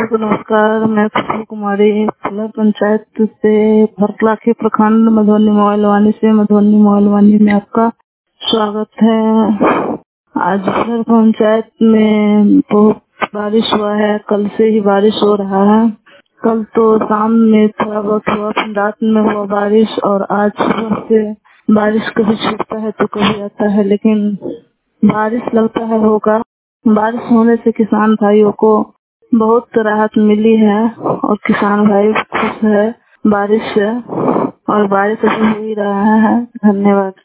सबको नमस्कार। मैं खुशबू कुमारी जिला पंचायत से भरतलाखी प्रखंड मधुबनी मोबाइल से मधुबनी मोबाइल में आपका स्वागत है। आज भर पंचायत में बहुत बारिश हुआ है। कल से ही बारिश हो रहा है। कल तो शाम में थोड़ा बहुत हुआ, फिर रात में हुआ बारिश, और आज सुबह से बारिश कभी छूटता है तो कभी आता है, लेकिन बारिश लगता है होगा। बारिश होने से किसान भाइयों को बहुत राहत मिली है और किसान भाई खुश है बारिश से, और बारिश अभी हो ही रहा है। धन्यवाद।